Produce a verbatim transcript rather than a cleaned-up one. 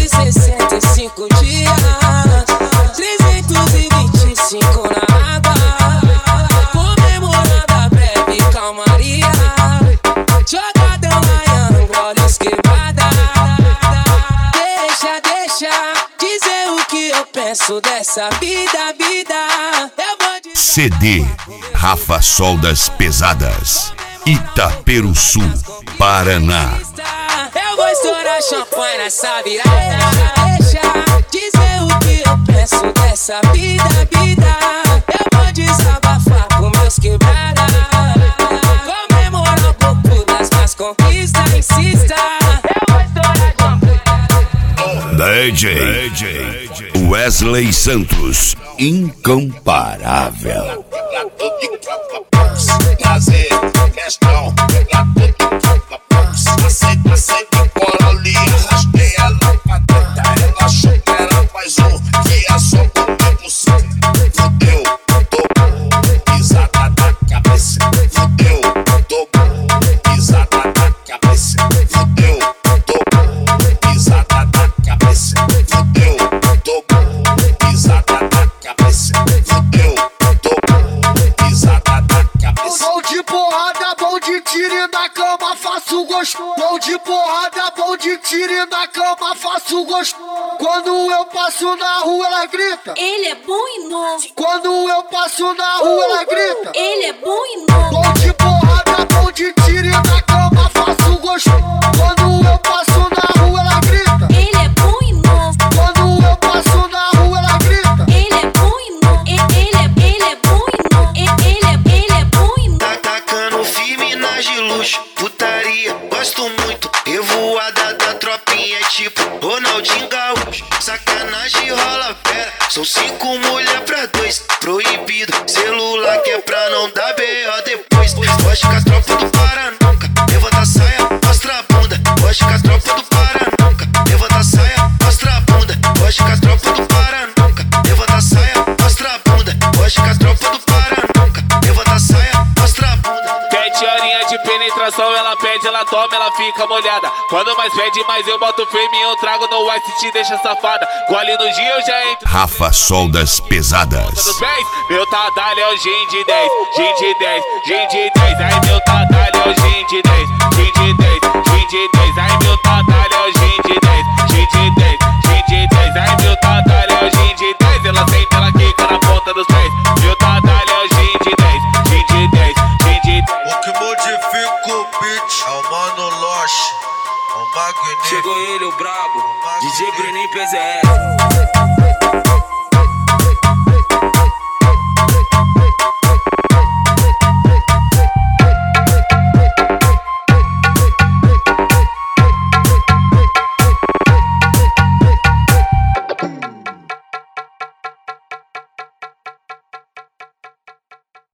sessenta e cinco dias, trezentos e vinte e cinco na água, comemorando a breve calmaria. Jogadão na Angra, olhos quebrada. Deixa, deixa dizer o que eu penso dessa vida, vida. Eu vou dizer C D Rafa Soldas Pesadas, Itaperuçu, Paraná. eu vou estourar champanhe nessa virada. Deixa dizer o que eu penso dessa vida, vida. Eu vou desabafar com meus quebradas, comemorar um pouco das minhas conquistas. Insista, eu vou estourar champanhe. D J Wesley Santos, incomparável. Prazer, questão, aceita, aceita e cola ali. Arrastei ela pra dentro, ela achou que era mais um, que é só comigo sim. Fudeu, tô pisada na cabeça. Fudeu, tô pisada na cabeça. Fudeu, tô pisada na cabeça. Fudeu, tô pisada na cabeça. Fudeu, tô pisada na cabeça. Bom de porrada, bom de tiro e na cama faço gosto. Bom de porrada, bom de tiro e na cama faço gosto. Quando eu passo na rua ela grita, ele é bom e novo. quando eu passo na rua ela grita, Ele é bom e novo. bom de porrada, bom de tiro e na cama faço gosto. Quando eu passo na rua ela grita, Ele é bom e novo. quando eu passo na rua ela grita. Ele é bom e novo. E- Ele é, ele é bom e novo. E- Ele é, ele é bom e novo. Tá tacando firme nas de luxo, putaria, gosto muito. Revoada da tropinha é tipo Ronaldinho Gaúcho. Sacanagem rola fera, são cinco mulher pra dois. Proibido, celular que é pra não dar B O depois. Gosto com as tropas do Pará nunca, levanta a saia, mostra a bunda. Gosto com as tropas do Pará nunca, levanta a saia, mostra a bunda. Gosto com as tropas do Pará nunca, levanta a saia, mostra a bunda. Gosto com as tropas do Pará nunca, levanta a saia, mostra a bunda. Sete horinhas de penetração, ela pede, ela toma, ela fica molhada. Quando mais pede, mais eu boto firme, eu trago no ice e te deixa safada. Gole no dia, eu já entro. Rafa Soldas Pesadas. Dos pés, meu tadalho é o gin de dez, gin de dez, gin de dez. Ai, meu tadalho é o gin de dez, gin de dez, gin de dez. Ai, meu tadalho é o gin de dez, gin de dez, gin de dez. Ai, meu tadalho é o gin de dez. Ela senta, ela quica na ponta dos pés. Meu tadalho é o gin de dez, gin de dez, gin de dez. O que modifica o beat é o Mano Loche, é o Magnífico. Chegou ele, o brabo, D J Brenin P Z S.